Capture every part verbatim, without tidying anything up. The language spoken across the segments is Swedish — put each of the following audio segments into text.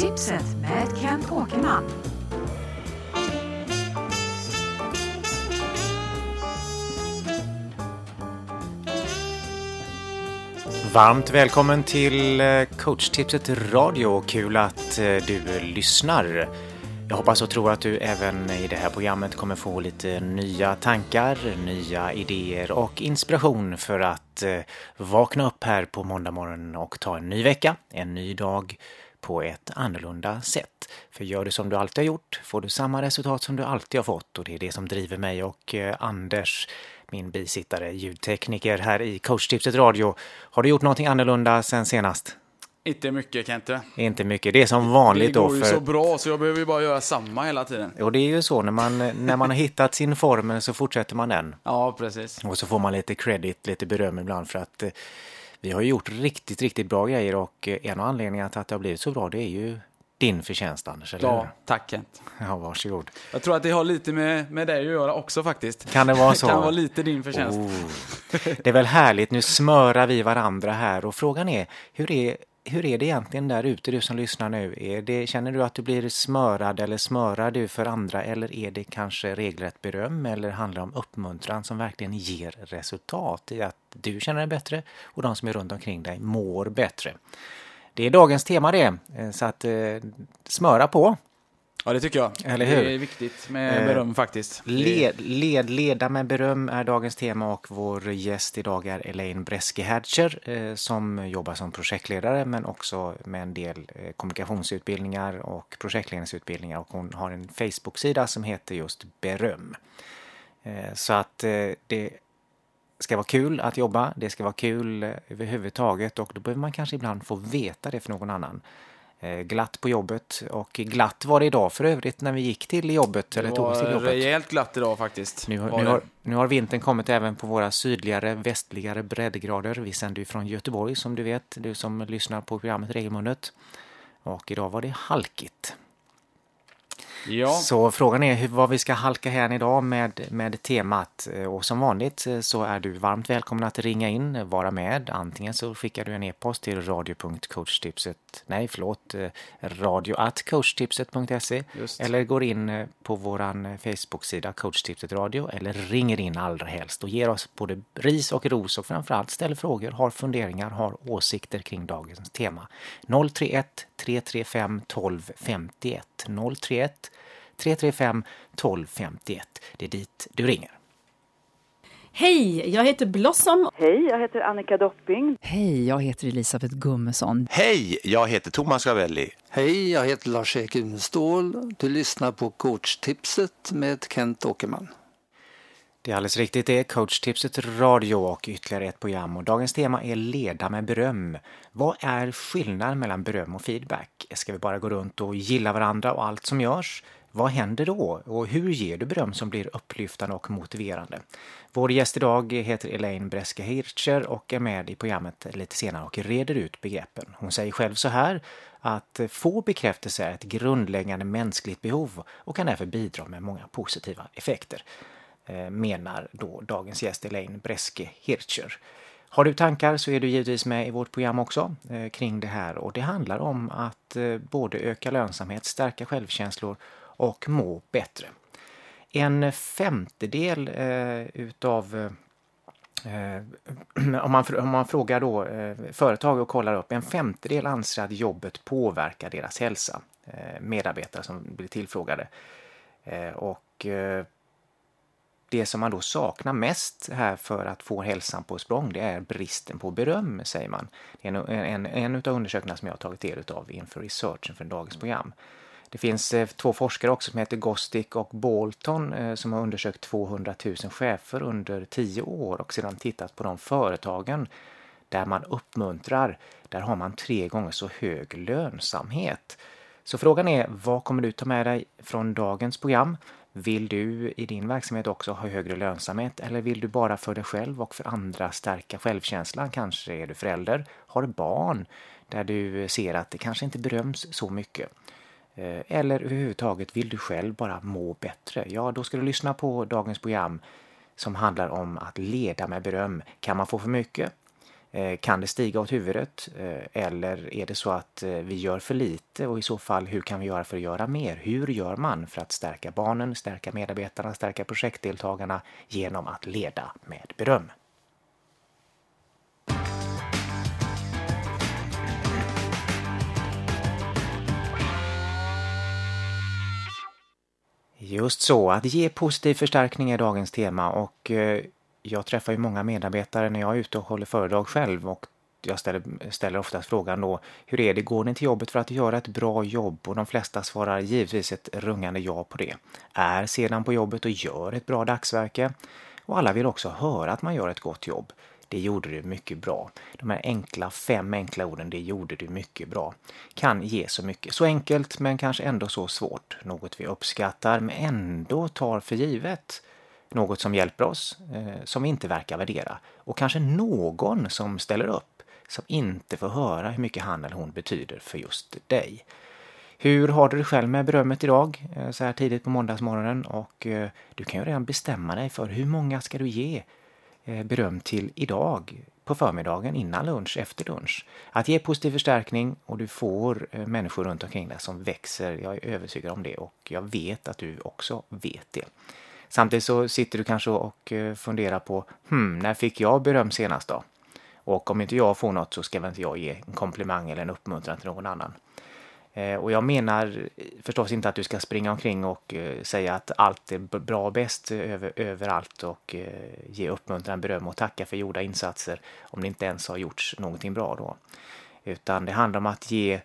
Coachtipset med Kent Åkerman. Varmt välkommen till Coachtipset Radio. Kul att du lyssnar. Jag hoppas och tror att du även i det här programmet kommer få lite nya tankar, nya idéer och inspiration för att vakna upp här på måndag morgon och ta en ny vecka, en ny dag på ett annorlunda sätt. För gör du som du alltid har gjort får du samma resultat som du alltid har fått, och det är det som driver mig och Anders, min bisittare, ljudtekniker här i Coachtipset Radio. Har du gjort någonting annorlunda sen senast? Inte mycket, kan inte. Inte mycket, det är som vanligt. Det går då ju för... så bra så jag behöver ju bara göra samma hela tiden. Och det är ju så, när man, när man har hittat sin form så fortsätter man den. Ja, precis. Och så får man lite credit, lite beröm ibland för att eh, vi har gjort riktigt, riktigt bra grejer, och eh, en av anledningarna till att det har blivit så bra, det är ju din förtjänst, Anders, eller Ja, hur? tack Kent. Ja, varsågod. Jag tror att det har lite med, med dig att göra också faktiskt. Kan det vara så? Det kan vara lite din förtjänst. Oh. Det är väl härligt, nu smörar vi varandra här, och frågan är, hur är Hur är det egentligen där ute, du som lyssnar nu? Är det, känner du att du blir smörad eller smörar du för andra, eller är det kanske regelrätt beröm, eller handlar det om uppmuntran som verkligen ger resultat i att du känner dig bättre och de som är runt omkring dig mår bättre? Det är dagens tema det, så att eh, smöra på. Ja, det tycker jag. Eller hur? Det är viktigt med beröm eh, faktiskt. Led, led, leda med beröm är dagens tema, och vår gäst idag är Elaine Breske-Hertscher eh, som jobbar som projektledare, men också med en del eh, kommunikationsutbildningar och projektledningsutbildningar, och hon har en Facebook-sida som heter just Beröm. Eh, så att eh, det ska vara kul att jobba, det ska vara kul eh, överhuvudtaget, och då behöver man kanske ibland få veta det för någon annan. Glatt på jobbet, och glatt var det idag för övrigt när vi gick till jobbet. Det eller var tog till jobbet. Rejält glatt idag faktiskt. Nu, nu, har, nu har vintern kommit även på våra sydligare, västligare breddgrader. Vi sänder ju från Göteborg, som du vet, du som lyssnar på programmet regelbundet. Och idag var det halkigt. Ja. Så frågan är hur, vad vi ska halka här idag med, med temat, och som vanligt så är du varmt välkommen att ringa in, vara med. Antingen så skickar du en e-post till radio punkt coachtipset nej förlåt radio at coachtipset punkt se, eller går in på våran Facebook-sida Coachtipset Radio, eller ringer in allra helst och ger oss både ris och ros, och framförallt ställer frågor, har funderingar, har åsikter kring dagens tema. noll tre ett tre tre fem ett två fem ett noll tre ett tre tre fem ett två fem ett. Det är dit du ringer. Hej, jag heter Blossom. Hej, jag heter Annika Dopping. Hej, jag heter Elisabeth Gummesson. Hej, jag heter Thomas Gavelli. Hej, jag heter Lars-Erik Unestål. Du lyssnar på Coachtipset med Kent Åkerman. Det är alldeles riktigt, det är Coachtipset Radio och ytterligare ett program, och dagens tema är leda med beröm. Vad är skillnaden mellan beröm och feedback? Ska vi bara gå runt och gilla varandra och allt som görs? Vad händer då? Och hur ger du beröm som blir upplyftande och motiverande? Vår gäst idag heter Elaine Breske-Hertscher och är med i programmet lite senare och reder ut begreppen. Hon säger själv så här, att få bekräftelse är ett grundläggande mänskligt behov och kan därför bidra med många positiva effekter, menar då dagens gäst Elaine Breske-Hertscher. Har du tankar så är du givetvis med i vårt program också eh, kring det här, och det handlar om att eh, både öka lönsamhet, stärka självkänslor och må bättre. En femtedel eh, utav eh, om, man, om man frågar då eh, företag och kollar upp, en femtedel anser att jobbet påverkar deras hälsa, eh, medarbetare som blir tillfrågade, eh, och eh, det som man då saknar mest här för att få hälsan på språng, det är bristen på beröm, säger man. Det är en, en, en av undersökningarna som jag har tagit del av inför researchen för dagens program. Det finns eh, två forskare också som heter Gostick och Bolton eh, som har undersökt tvåhundratusen chefer under tio år och sedan tittat på de företagen där man uppmuntrar. Där har man tre gånger så hög lönsamhet. Så frågan är, vad kommer du ta med dig från dagens program? Vill du i din verksamhet också ha högre lönsamhet, eller vill du bara för dig själv och för andra stärka självkänslan? Kanske är du förälder, har barn där du ser att det kanske inte beröms så mycket. Eller överhuvudtaget vill du själv bara må bättre. Ja, då ska du lyssna på dagens program som handlar om att leda med beröm. Kan man få för mycket? Kan det stiga åt huvudet eller är det så att vi gör för lite och i så fall hur kan vi göra för att göra mer? Hur gör man för att stärka barnen, stärka medarbetarna, stärka projektdeltagarna genom att leda med beröm? Just så, att ge positiv förstärkning är dagens tema och jag träffar ju många medarbetare när jag är ute och håller föredrag själv och jag ställer, ställer oftast frågan då, hur är det, går ni till jobbet för att göra ett bra jobb? Och de flesta svarar givetvis ett rungande ja på det. Är sedan på jobbet och gör ett bra dagsverke. Och alla vill också höra att man gör ett gott jobb. Det gjorde du mycket bra. De här enkla, fem enkla orden, det gjorde du mycket bra. Kan ge så mycket. Så enkelt men kanske ändå så svårt. Något vi uppskattar men ändå tar för givet. Något som hjälper oss, eh, som vi inte verkar värdera. Och kanske någon som ställer upp, som inte får höra hur mycket han eller hon betyder för just dig. Hur har du det själv med berömmet idag, eh, så här tidigt på måndagsmorgonen? Och eh, du kan ju redan bestämma dig för hur många ska du ge eh, beröm till idag, på förmiddagen, innan lunch, efter lunch. Att ge positiv förstärkning och du får eh, människor runt omkring dig som växer. Jag är övertygad om det och jag vet att du också vet det. Samtidigt så sitter du kanske och funderar på, hmm, när fick jag beröm senast då? Och om inte jag får något så ska väl inte jag ge en komplimang eller en uppmuntran till någon annan. Eh, och jag menar förstås inte att du ska springa omkring och eh, säga att allt är bra och bäst över, överallt och eh, ge uppmuntran, beröm och tacka för gjorda insatser om det inte ens har gjorts någonting bra då. Utan det handlar om att ge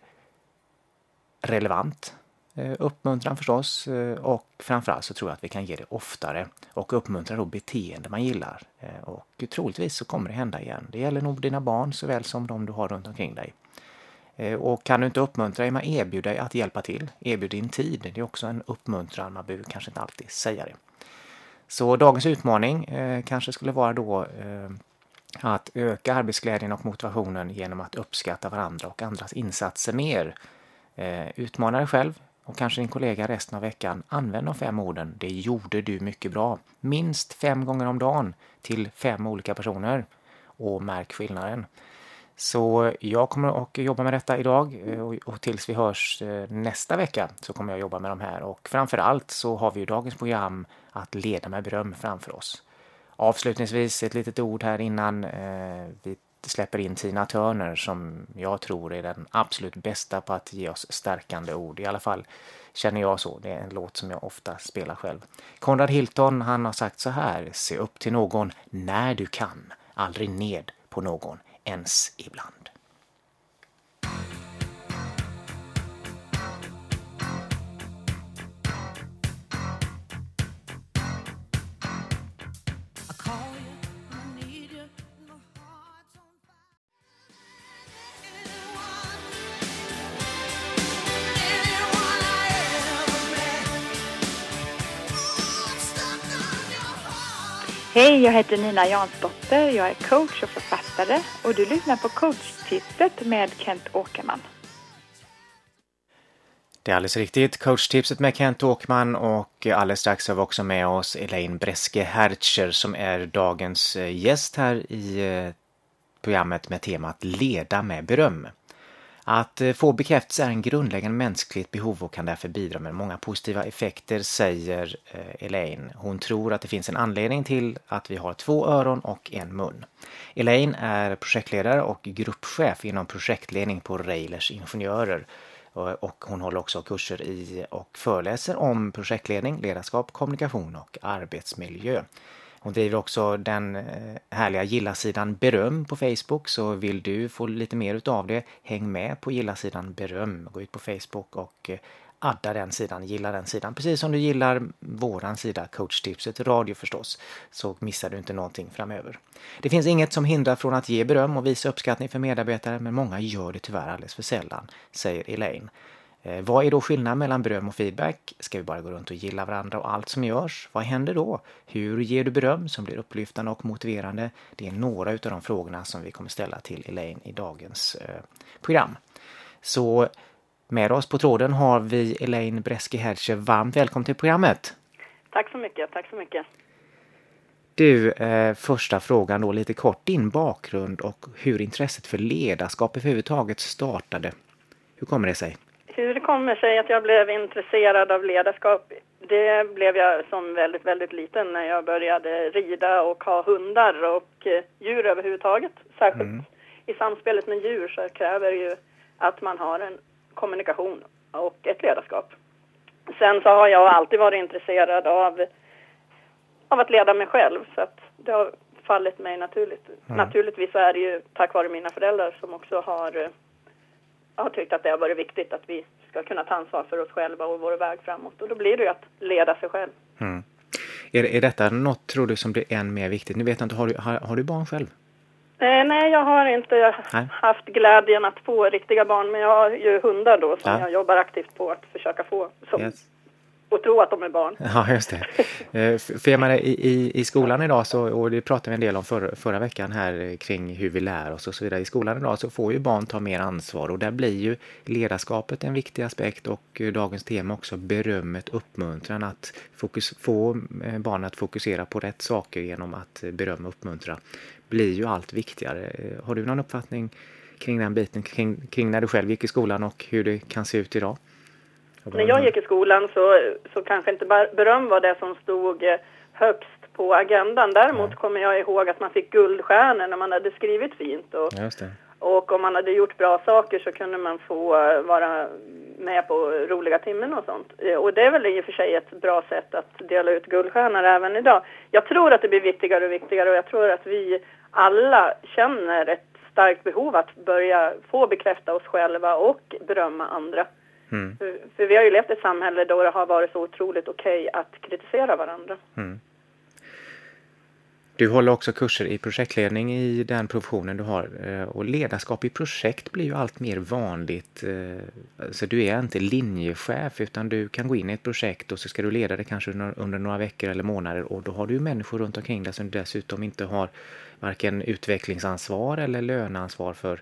relevant uppmuntran förstås och framförallt så tror jag att vi kan ge det oftare och uppmuntra då beteende man gillar och troligtvis så kommer det hända igen. Det gäller nog dina barn såväl som de du har runt omkring dig. Och kan du inte uppmuntra dig, man erbjuder dig att hjälpa till, erbjud din tid, det är också en uppmuntran, man behöver kanske inte alltid säga det. Så dagens utmaning eh, kanske skulle vara då eh, att öka arbetsglädjen och motivationen genom att uppskatta varandra och andras insatser mer. Eh, utmana dig själv och kanske din kollega resten av veckan. Använd de fem orden. Det gjorde du mycket bra. Minst fem gånger om dagen till fem olika personer. Och märk skillnaden. Så jag kommer att jobba med detta idag. Och, och tills vi hörs nästa vecka så kommer jag jobba med de här. Och framförallt så har vi ju dagens program att leda med beröm framför oss. Avslutningsvis ett litet ord här innan eh, vi släpper in Tina Turner som jag tror är den absolut bästa på att ge oss stärkande ord. I alla fall känner jag så. Det är en låt som jag ofta spelar själv. Conrad Hilton, han har sagt så här: se upp till någon när du kan. Aldrig ned på någon, ens ibland. Hej, jag heter Nina Jansdotter. Jag är coach och författare och du lyssnar på coachtipset med Kent Åkerman. Det är alldeles riktigt. Coachtipset med Kent Åkerman och alldeles strax har vi också med oss Elaine Breske-Hertscher som är dagens gäst här i programmet med temat Leda med beröm. Att få bekräftelse är en grundläggande mänskligt behov och kan därför bidra med många positiva effekter, säger Elaine. Hon tror att det finns en anledning till att vi har två öron och en mun. Elaine är projektledare och gruppchef inom projektledning på Railers Ingenjörer. Och hon håller också kurser i och föreläser om projektledning, ledarskap, kommunikation och arbetsmiljö. Hon driver också den härliga gilla-sidan Beröm på Facebook, så vill du få lite mer utav det, häng med på gilla-sidan Beröm. Gå ut på Facebook och adda den sidan, gilla den sidan. Precis som du gillar våran sida, Coachtipset radio förstås, så missar du inte någonting framöver. Det finns inget som hindrar från att ge beröm och visa uppskattning för medarbetare, men många gör det tyvärr alldeles för sällan, säger Elaine. Eh, vad är då skillnaden mellan beröm och feedback? Ska vi bara gå runt och gilla varandra och allt som görs? Vad händer då? Hur ger du beröm som blir upplyftande och motiverande? Det är några av de frågorna som vi kommer ställa till Elaine i dagens eh, program. Så med oss på tråden har vi Elaine Breske-Hertscher. Varmt välkommen till programmet. Tack så mycket, tack så mycket. Du, eh, första frågan då lite kort. Din bakgrund och hur intresset för ledarskap överhuvudtaget startade. Hur kommer det sig? Hur det kommer sig att jag blev intresserad av ledarskap, det blev jag som väldigt, väldigt liten när jag började rida och ha hundar och eh, djur överhuvudtaget. Särskilt mm. i samspelet med djur så kräver ju att man har en kommunikation och ett ledarskap. Sen så har jag alltid varit intresserad av, av att leda mig själv, så att det har fallit mig naturligt. Mm. Naturligtvis är det ju tack vare mina föräldrar som också har, har tyckt att det har varit viktigt att vi ska kunna ta ansvar för oss själva och vår väg framåt. Och då blir det ju att leda sig själv. Mm. Är, är detta något, tror du, som blir än mer viktigt? Nu vet jag inte, har du, har, har du barn själv? Eh, nej, jag har inte nej. haft glädjen att få riktiga barn, men jag har ju hundar då som ja. jag jobbar aktivt på att försöka få som, yes. och tro att de är barn. Ja, just det. För jag menar, i, i, i skolan idag, så, och det pratade vi en del om för, förra veckan här kring hur vi lär oss och så vidare. I skolan idag så får ju barn ta mer ansvar, och där blir ju ledarskapet en viktig aspekt, och dagens tema också berömmet, uppmuntran, att fokus, få barn att fokusera på rätt saker genom att berömma och uppmuntra blir ju allt viktigare. Har du någon uppfattning kring den biten, kring, kring när du själv gick i skolan och hur det kan se ut idag? När jag gick i skolan så, så kanske inte beröm var det som stod högst på agendan. Däremot ja. kommer jag ihåg att man fick guldstjärnor när man hade skrivit fint. Och, Just det. och om man hade gjort bra saker så kunde man få vara med på roliga timmen och sånt. Och det är väl i och för sig ett bra sätt att dela ut guldstjärnor även idag. Jag tror att det blir viktigare och viktigare, och jag tror att vi alla känner ett starkt behov att börja få bekräfta oss själva och berömma andra. Mm. För, för vi har ju levt i ett samhälle då det har varit så otroligt okej att kritisera varandra. Mm. Du håller också kurser i projektledning i den professionen du har, och ledarskap i projekt blir ju allt mer vanligt. Så du är inte linjechef, utan du kan gå in i ett projekt och så ska du leda det kanske under några veckor eller månader, och då har du människor runt omkring dig som dessutom inte har varken utvecklingsansvar eller löneansvar för.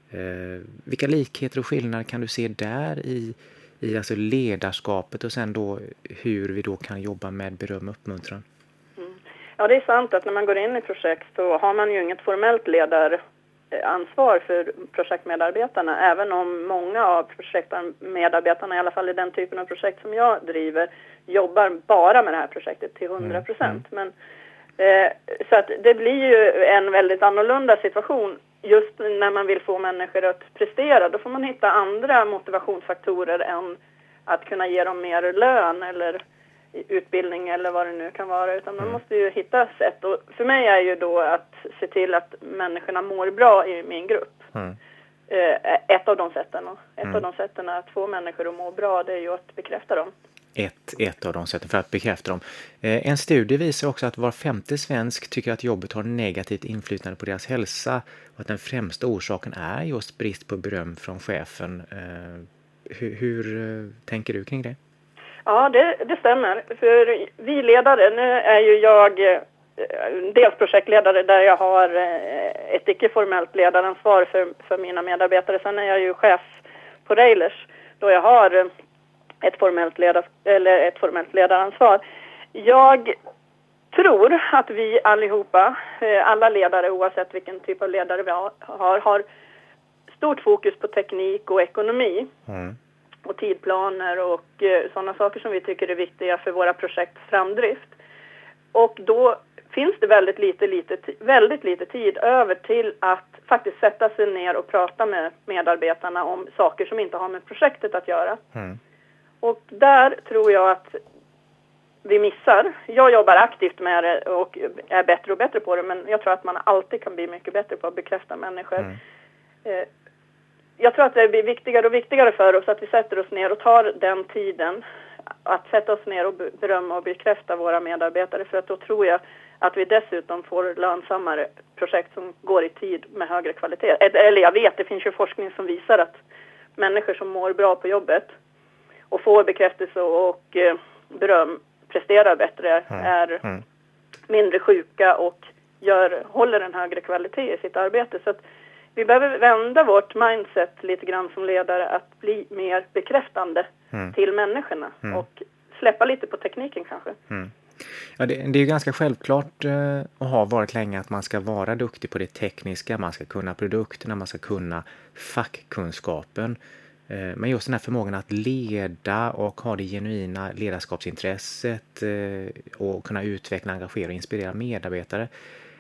Vilka likheter och skillnader kan du se där i, i alltså ledarskapet, och sen då hur vi då kan jobba med beröm och uppmuntran? Ja, det är sant att när man går in i projekt så har man ju inget formellt ledaransvar för projektmedarbetarna, även om många av projektmedarbetarna, i alla fall i den typen av projekt som jag driver, jobbar bara med det här projektet till hundra procent. Mm. Men, eh, så att det blir ju en väldigt annorlunda situation just när man vill få människor att prestera. Då får man hitta andra motivationsfaktorer än att kunna ge dem mer lön eller utbildning eller vad det nu kan vara, utan man måste ju hitta sätt. Och för mig är ju då att se till att människorna mår bra i min grupp. Mm. Ett av de sätten. Ett mm. av de sätten att få människor att må bra, det är ju att bekräfta dem. Ett, ett av de sätten för att bekräfta dem. En studie visar också att var femte svensk tycker att jobbet har negativt inflytande på deras hälsa, och att den främsta orsaken är just brist på beröm från chefen. Hur, hur tänker du kring det? Ja, det, det stämmer. För vi ledare, nu är ju jag eh, dels projektledare där jag har eh, ett icke-formellt ledaransvar för, för mina medarbetare. Sen är jag ju chef på Railers då jag har eh, ett, formellt ledar, eller ett formellt ledaransvar. Jag tror att vi allihopa, eh, alla ledare oavsett vilken typ av ledare vi har, har stort fokus på teknik och ekonomi. Mm. och tidplaner och eh, sådana saker som vi tycker är viktiga för våra projekts framdrift. Och då finns det väldigt lite, lite, väldigt lite tid över till att faktiskt sätta sig ner och prata med medarbetarna om saker som inte har med projektet att göra. Mm. Och där tror jag att vi missar. Jag jobbar aktivt med det och är bättre och bättre på det, men jag tror att man alltid kan bli mycket bättre på att bekräfta människor. Mm. Eh, Jag tror att det blir viktigare och viktigare för oss att vi sätter oss ner och tar den tiden att sätta oss ner och berömma och bekräfta våra medarbetare, för att då tror jag att vi dessutom får lönsammare projekt som går i tid med högre kvalitet. Eller jag vet, det finns ju forskning som visar att människor som mår bra på jobbet och får bekräftelse och beröm presterar bättre, är mm. mindre sjuka och gör, håller en högre kvalitet i sitt arbete. Så att vi behöver vända vårt mindset lite grann som ledare att bli mer bekräftande mm. till människorna mm. och släppa lite på tekniken kanske. Mm. Ja, det, det är ju ganska självklart eh, och har varit länge att man ska vara duktig på det tekniska, man ska kunna produkterna, man ska kunna fackkunskapen. Eh, men just den här förmågan att leda och ha det genuina ledarskapsintresset eh, och kunna utveckla, engagera och inspirera medarbetare.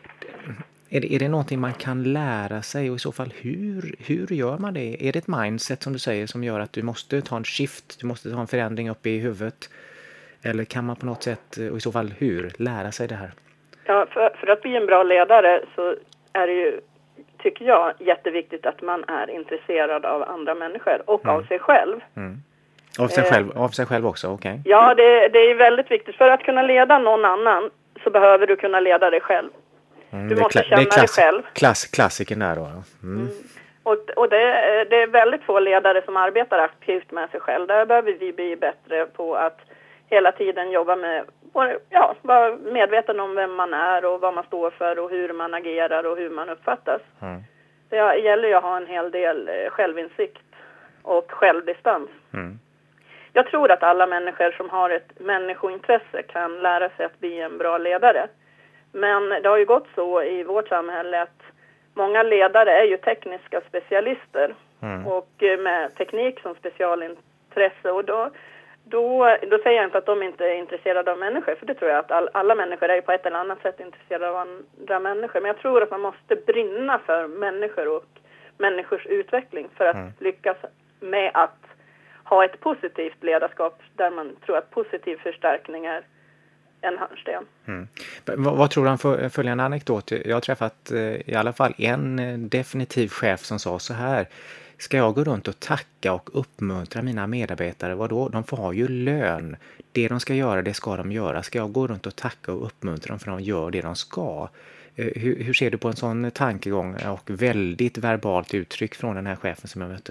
Är det, är det någonting man kan lära sig och i så fall hur, hur gör man det? Är det ett mindset som du säger som gör att du måste ta en shift, du måste ta en förändring upp i huvudet? Eller kan man på något sätt, och i så fall hur, lära sig det här? Ja, för, för att bli en bra ledare så är det ju, tycker jag, jätteviktigt att man är intresserad av andra människor och mm. av sig själv. Mm. Av, sig själv av sig själv också, okej. Okay. Ja, det, det är väldigt viktigt. För att kunna leda någon annan så behöver du kunna leda dig själv. Mm, du det måste kla- känna det klass- dig själv. Klass, klassiken där då. Mm. Mm. Och, och det, det är väldigt få ledare som arbetar aktivt med sig själv. Där behöver vi bli bättre på att hela tiden jobba med, ja, vara medveten om vem man är och vad man står för och hur man agerar och hur man uppfattas. Mm. Det gäller ju att ha en hel del självinsikt och självdistans. Mm. Jag tror att alla människor som har ett människointresse kan lära sig att bli en bra ledare. Men det har ju gått så i vårt samhälle att många ledare är ju tekniska specialister mm. och med teknik som specialintresse. Och då, då, då säger jag inte att de inte är intresserade av människor, för det tror jag att all, alla människor är på ett eller annat sätt intresserade av andra människor. Men jag tror att man måste brinna för människor och människors utveckling för att mm. lyckas med att ha ett positivt ledarskap där man tror att positiv förstärkning är en hörnsten. Mm. Vad, vad tror du om för, följande anekdot? Jag har träffat eh, i alla fall en eh, definitiv chef som sa så här: ska jag gå runt och tacka och uppmuntra mina medarbetare? Vadå? De får ha ju lön. Det de ska göra, det ska de göra. Ska jag gå runt och tacka och uppmuntra dem för de gör det de ska? Eh, hur, hur ser du på en sån tankegång och väldigt verbalt uttryck från den här chefen som jag mötte?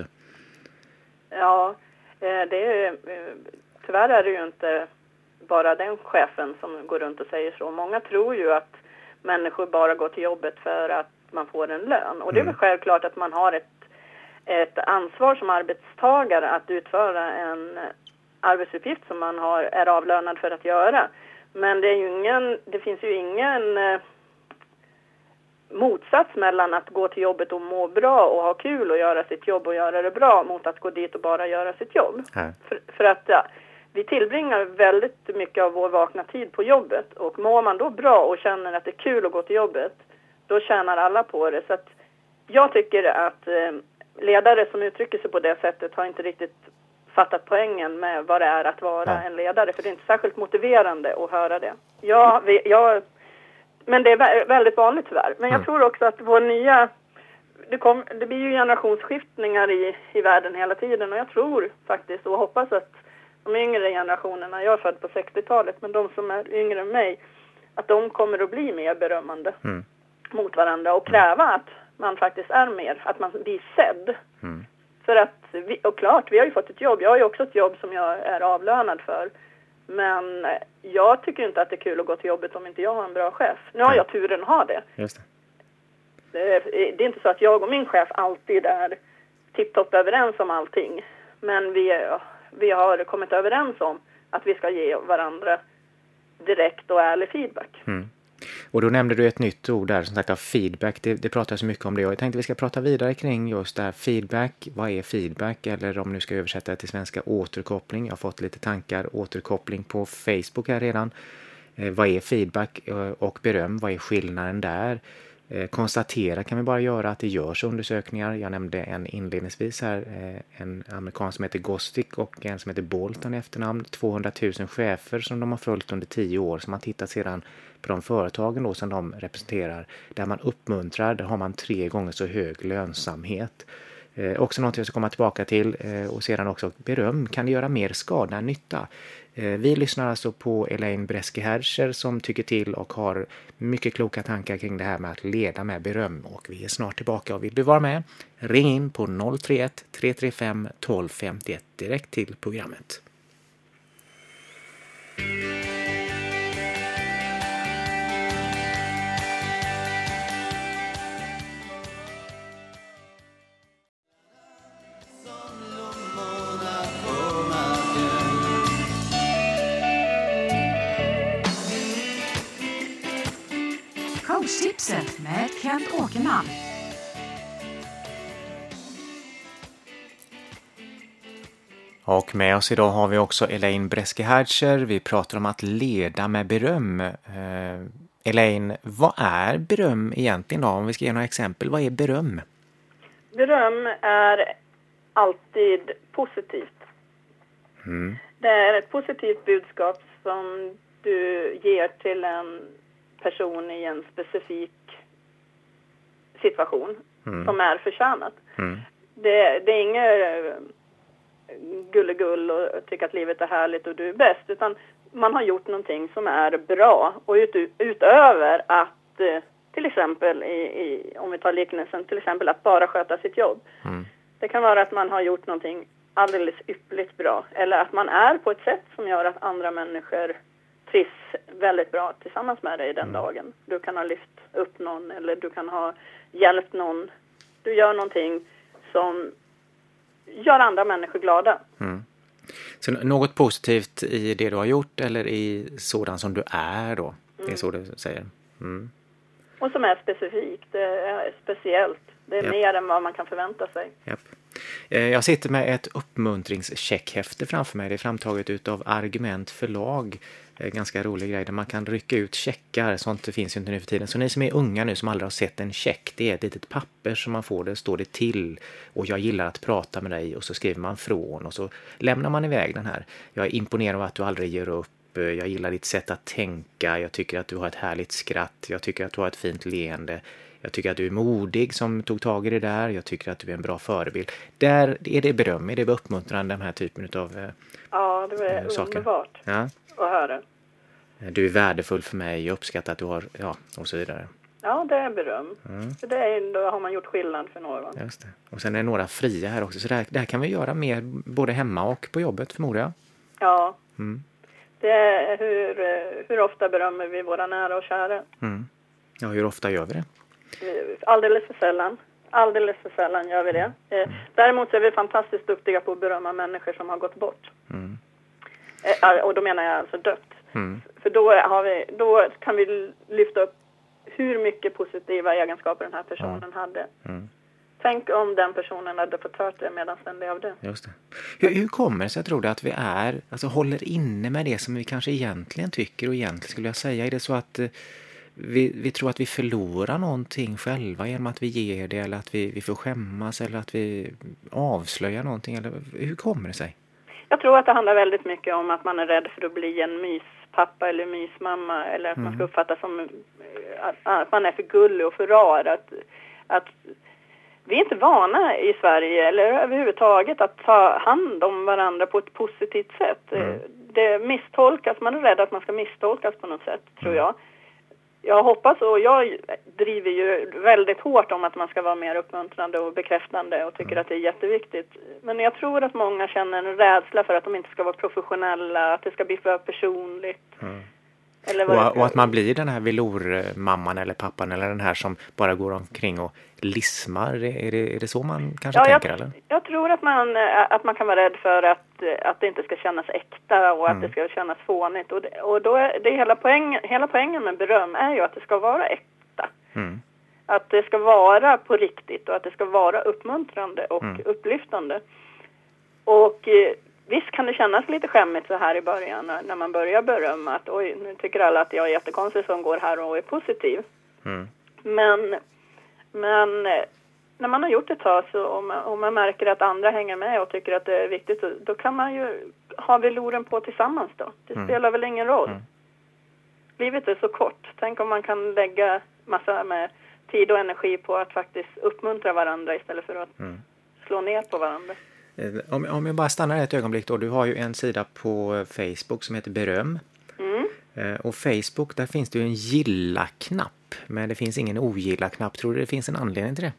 Ja, eh, det är, eh, tyvärr är det ju inte bara den chefen som går runt och säger så. Många tror ju att människor bara går till jobbet för att man får en lön. Och det är väl självklart att man har ett, ett ansvar som arbetstagare att utföra en arbetsuppgift som man har, är avlönad för att göra. Men det, är ju ingen, det finns ju ingen eh, motsats mellan att gå till jobbet och må bra och ha kul och göra sitt jobb och göra det bra mot att gå dit och bara göra sitt jobb. För, för att ja, vi tillbringar väldigt mycket av vår vakna tid på jobbet, och mår man då bra och känner att det är kul att gå till jobbet, då tjänar alla på det. Så att jag tycker att eh, ledare som uttrycker sig på det sättet har inte riktigt fattat poängen med vad det är att vara ja. en ledare, för det är inte särskilt motiverande att höra det. Ja, vi, jag, men det är väldigt vanligt tyvärr. Men jag mm. tror också att vår nya, det, kom, det blir ju generationsskiftningar i, i världen hela tiden, och jag tror faktiskt och hoppas att de yngre generationerna, jag är född på sextiotalet, men de som är yngre än mig, att de kommer att bli mer berömmande mm. mot varandra och kräva att man faktiskt är mer, att man blir sedd. Mm. För att, vi, och klart, vi har ju fått ett jobb, jag har ju också ett jobb som jag är avlönad för, men jag tycker inte att det är kul att gå till jobbet om inte jag har en bra chef. Nu har jag turen att ha det. Just det. Det, är, det är inte så att jag och min chef alltid är tipptopp överens om allting, men vi är Vi har kommit överens om att vi ska ge varandra direkt och ärlig feedback. Mm. Och då nämnde du ett nytt ord där som sagt, feedback. Det, det pratar så mycket om det, och jag tänkte vi ska prata vidare kring just det här feedback. Vad är feedback? Eller om nu ska översätta det till svenska, återkoppling. Jag har fått lite tankar, återkoppling på Facebook här redan. Eh, vad är feedback och beröm? Vad är skillnaden där? Eh, konstatera kan vi bara göra att det görs undersökningar. Jag nämnde en inledningsvis här, eh, en amerikan som heter Gostick och en som heter Bolton i efternamn. tvåhundratusen chefer som de har följt under tio år, som har tittat sedan på de företagen då som de representerar. Där man uppmuntrar, där har man tre gånger så hög lönsamhet. Eh, också något jag ska komma tillbaka till, eh, och sedan också beröm. Kan det göra mer skada än nytta? Eh, vi lyssnar alltså på Elaine Bresky-Herscher som tycker till och har mycket kloka tankar kring det här med att leda med beröm. Och vi är snart tillbaka, och vill du vara med? Ring in på noll tre ett tre tre fem ett två fem ett direkt till programmet. Coachtipset med Kent Åkerman. Och med oss idag har vi också Elaine Bresky-Hertscher. Vi pratar om att leda med beröm. Eh, Elaine, vad är beröm egentligen då? Om vi ska ge några exempel, vad är beröm? Beröm är alltid positivt. Mm. Det är ett positivt budskap som du ger till en person i en specifik situation Mm. som är förtjänat. Mm. Det, det är inget gullegull och tycka att livet är härligt och du är bäst, utan man har gjort någonting som är bra och ut, utöver att eh, till exempel i, i, om vi tar liknelsen, till exempel att bara sköta sitt jobb. Mm. Det kan vara att man har gjort någonting alldeles yppligt bra, eller att man är på ett sätt som gör att andra människor trivs väldigt bra tillsammans med dig den Mm. dagen. Du kan ha lyft upp någon eller du kan ha hjälpt någon. Du gör någonting som gör andra människor glada. Mm. Så något positivt i det du har gjort eller i sådan som du är då? Det är Mm. så du säger. Mm. Och som är specifikt, det är speciellt. Det är Ja. mer än vad man kan förvänta sig. Japp. Eh, Jag sitter med ett uppmuntringscheckhäfte framför mig. Det är framtaget utav Argument förlag. Eh, Ganska rolig grej där man kan rycka ut checkar. Sånt finns ju inte nu för tiden. Så ni som är unga nu som aldrig har sett en check, det är ett litet papper som man får. Det står det till. Och jag gillar att prata med dig. Och så skriver man från. Och så lämnar man iväg den här. Jag är imponerad av att du aldrig ger upp. Jag gillar ditt sätt att tänka. Jag tycker att du har ett härligt skratt. Jag tycker att du har ett fint leende. Jag tycker att du är modig som tog tag i det där. Jag tycker att du är en bra förebild. Där är det beröm, är det uppmuntrande, den här typen av eh, Ja, det är saker. underbart Ja. att höra. Du är värdefull för mig, jag uppskattar att du har, ja, och så vidare. Ja, det är beröm. Mm. För det är, då har man gjort skillnad för någon. Just det. Och sen är det några fria här också. Så det här, det här kan vi göra mer både hemma och på jobbet, förmodar jag. Ja. Mm. Det är hur, hur ofta berömmer vi våra nära och kära? Mm. Ja, hur ofta gör vi det? Alldeles för sällan. Alldeles för sällan gör vi det. Eh, däremot är vi fantastiskt duktiga på att berömma människor som har gått bort. Mm. Eh, och då menar jag alltså dött. Mm. För då, har vi, då kan vi lyfta upp hur mycket positiva egenskaper den här personen Mm. hade. Mm. Tänk om den personen hade fått hört det medan den levde. Just det. Hur, hur kommer det sig, tror du, att vi är, alltså håller inne med det som vi kanske egentligen tycker och egentligen skulle jag säga? Är det så att eh, vi, vi tror att vi förlorar någonting själva genom att vi ger det, eller att vi, vi får skämmas, eller att vi avslöjar någonting? Eller hur kommer det sig? Jag tror att det handlar väldigt mycket om att man är rädd för att bli en myspappa eller mysmamma, eller att Mm. man ska uppfattas som eh, att, att man är för gullig och för rar. Att, att vi är inte vana i Sverige eller överhuvudtaget att ta hand om varandra på ett positivt sätt. Mm. Det misstolkas, man är rädd att man ska misstolkas på något sätt, tror jag. Jag hoppas, och jag driver ju väldigt hårt om att man ska vara mer uppmuntrande och bekräftande och tycker Mm. att det är jätteviktigt. Men jag tror att många känner en rädsla för att de inte ska vara professionella, att det ska bli för personligt. Mm. Eller vad det Och, ska- och att man blir den här velourmamman eller pappan, eller den här som bara går omkring och lismar. Är det, är det så man kanske Ja, tänker, jag, eller? jag tror att man, att man kan vara rädd för att, att det inte ska kännas äkta och Mm. att det ska kännas fånigt. Och, det, och då är det hela, poäng, hela poängen med beröm är ju att det ska vara äkta. Mm. Att det ska vara på riktigt och att det ska vara uppmuntrande och Mm. upplyftande. Och eh, visst kan det kännas lite skämmigt så här i början när, när man börjar berömma att oj, nu tycker alla att jag är jättekonstig som går här och är positiv. Mm. Men, men eh, när man har gjort ett tag så, och, man, och man märker att andra hänger med och tycker att det är viktigt, så, då kan man ju ha velouren på tillsammans då. Det Mm. spelar väl ingen roll. Mm. Livet är så kort. Tänk om man kan lägga massa med tid och energi på att faktiskt uppmuntra varandra istället för att Mm. slå ner på varandra. Eh, Om, om jag bara stannar ett ögonblick då. Du har ju en sida på Facebook som heter Beröm. Mm. Eh, Och Facebook, där finns det ju en gilla-knapp. Men det finns ingen ogilla-knapp. Tror du det finns en anledning till det?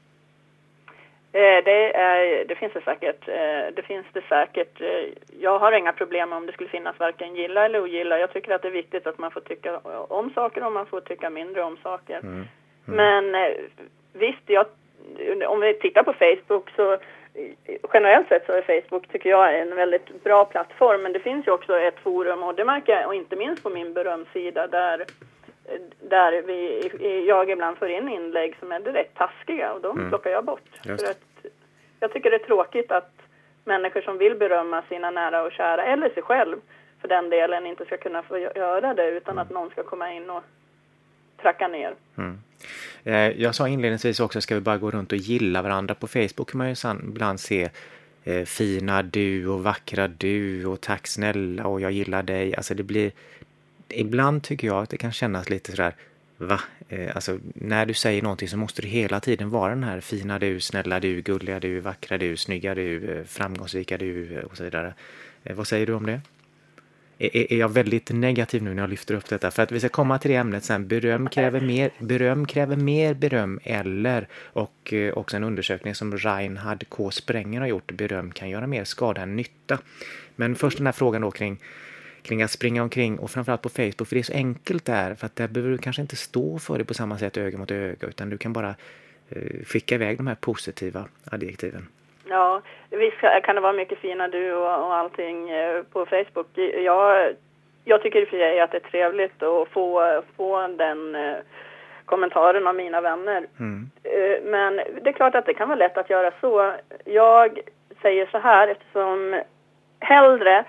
Eh, Det, är, det finns det säkert. Eh, Det finns det säkert. Eh, Jag har inga problem om det skulle finnas varken gilla eller ogilla. Jag tycker att det är viktigt att man får tycka om saker och man får tycka mindre om saker. Mm. Mm. Men eh, visst, jag, om vi tittar på Facebook så eh, generellt sett så är Facebook, tycker jag, en väldigt bra plattform. Men det finns ju också ett forum, och det märker jag, och inte minst på min berömsida, där där vi, jag ibland får in inlägg som är direkt taskiga och de Mm. plockar jag bort. Just. För att jag tycker det är tråkigt att människor som vill berömma sina nära och kära, eller sig själv för den delen, inte ska kunna få göra det utan att någon ska komma in och tracka ner. Mm. Eh, jag sa inledningsvis också, ska vi bara gå runt och gilla varandra på Facebook kan man ju ibland se eh, fina du och vackra du och tack snälla och jag gillar dig. Alltså det blir, ibland tycker jag att det kan kännas lite sådär, va? Eh, alltså när du säger någonting så måste det hela tiden vara den här fina du, snälla du, gulliga du, vackra du, snygga du, eh, framgångsrika du eh, och så vidare. Eh, vad säger du om det? Är, är jag väldigt negativ nu när jag lyfter upp detta? För att vi ska komma till det ämnet sen. Beröm kräver mer beröm, kräver mer beröm eller, och eh, också en undersökning som Reinhard K. Sprenger har gjort, beröm kan göra mer skada än nytta. Men först den här frågan då kring, kring att springa omkring och framförallt på Facebook, för det är så enkelt där, för att där behöver du kanske inte stå för det på samma sätt öga mot öga, utan du kan bara eh, skicka iväg de här positiva adjektiven. Ja, visst kan det vara mycket fina du och, och allting eh, på Facebook. Jag, jag tycker i och för sig att det är trevligt att få, få den eh, kommentaren av mina vänner. Mm. Eh, men det är klart att det kan vara lätt att göra så. Jag säger så här, eftersom hellre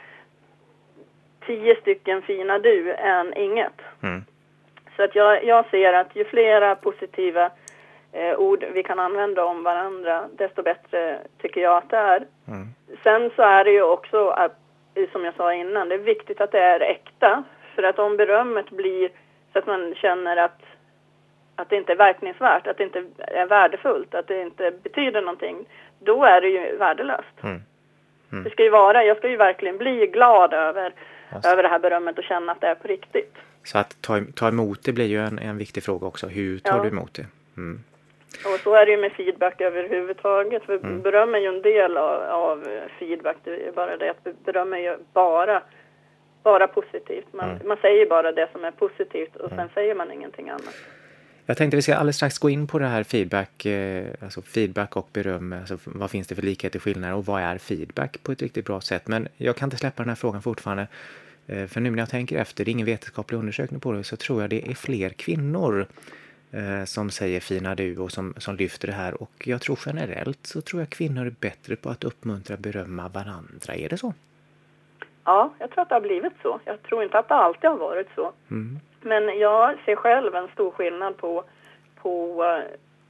tio stycken fina du än inget. Mm. Så att jag, jag ser att ju flera positiva Eh, ord vi kan använda om varandra, desto bättre tycker jag att det är. Mm. Sen så är det ju också, att, som jag sa innan, det är viktigt att det är äkta. För att om berömmet blir så att man känner att, att det inte är verkningsvärt, att det inte är värdefullt, att det inte betyder någonting, då är det ju värdelöst. Mm. Mm. Det ska ju vara, jag ska ju verkligen bli glad över, Alltså. över det här berömmet och känna att det är på riktigt. Så att ta, ta emot det blir ju en, en viktig fråga också. Hur tar Ja. du emot det? Mm. Och så är det ju med feedback överhuvudtaget. För Mm. beröm är ju en del av, av feedback. Det är bara det att beröm är ju bara, bara positivt. Man, Mm. man säger bara det som är positivt och Mm. sen säger man ingenting annat. Jag tänkte vi ska alldeles strax gå in på det här feedback, eh, alltså feedback och beröm. Alltså vad finns det för likheter och skillnader och vad är feedback på ett riktigt bra sätt? Men jag kan inte släppa den här frågan fortfarande. Eh, för nu när jag tänker efter, det är ingen vetenskaplig undersökning på det, så tror jag det är fler kvinnor eh, som säger fina du och som, som lyfter det här. Och jag tror generellt så tror jag kvinnor är bättre på att uppmuntra och berömma varandra. Är det så? Ja, jag tror att det har blivit så. Jag tror inte att det alltid har varit så. Mm. Men jag ser själv en stor skillnad på, på uh,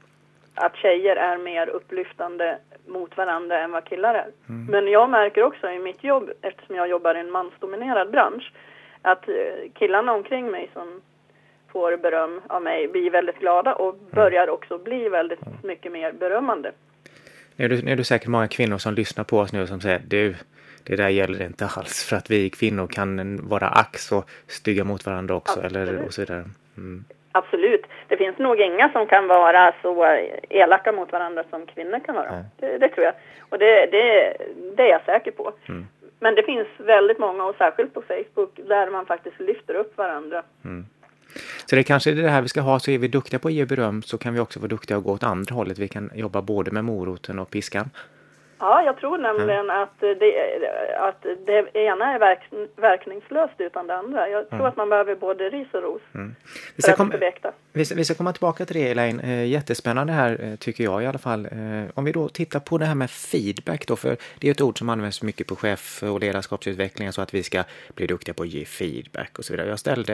att tjejer är mer upplyftande mot varandra än vad killar är. Mm. Men jag märker också i mitt jobb, eftersom jag jobbar i en mansdominerad bransch, att uh, killarna omkring mig som får beröm av mig blir väldigt glada och börjar också bli väldigt mm. mycket mer berömmande. Är du, är du säkert många kvinnor som lyssnar på oss nu som säger, du, det där gäller inte alls, för att vi kvinnor kan vara ax och stygga mot varandra också, Absolut. eller och så vidare. Mm. Absolut. Det finns nog inga som kan vara så elaka mot varandra som kvinnor kan vara. Det, det tror jag. Och det, det, det är jag säker på. Mm. Men det finns väldigt många, och särskilt på Facebook, där man faktiskt lyfter upp varandra. Mm. Så det kanske är det här vi ska ha, så är vi duktiga på att ge beröm, så kan vi också vara duktiga att gå åt andra hållet. Vi kan jobba både med moroten och piskan. Ja, jag tror nämligen mm. att, det, att det ena är verk, verkningslöst utan det andra. Jag tror mm. att man behöver både ris och ros mm. vi, ska ska kom, vi, ska, vi ska komma tillbaka till det, Elaine. Eh, jättespännande här, eh, tycker jag i alla fall. Eh, om vi då tittar på det här med feedback då, för det är ett ord som används mycket på chef- och ledarskapsutveckling, så att vi ska bli duktiga på att ge feedback och så vidare. Jag ställde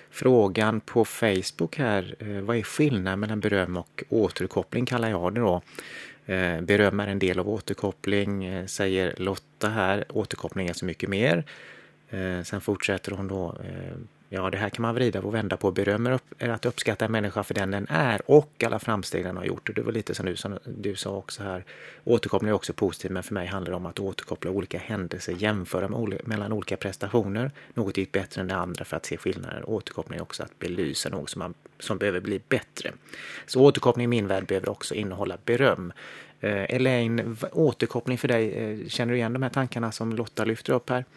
frågan på Facebook här, eh, vad är skillnaden mellan beröm och återkoppling, kallar jag det då. Eh, beröm är en del av återkoppling, eh, säger Lotta här. Återkoppling är så mycket mer. Eh, sen fortsätter hon då. Eh, ja, det här kan man vrida och vända på. Beröm är, upp, är att uppskatta en människa för den den är och alla framsteg den har gjort. Och det var lite som du, som du sa också här. Återkoppling är också positivt, men för mig handlar det om att återkoppla olika händelser, jämföra med oli- mellan olika prestationer. Något är bättre än det andra för att se skillnader. Återkoppling är också att belysa något som, man, som behöver bli bättre. Så återkoppling i min värld behöver också innehålla beröm. Eh, Elaine, återkoppling för dig, eh, känner du igen de här tankarna som Lotta lyfter upp här?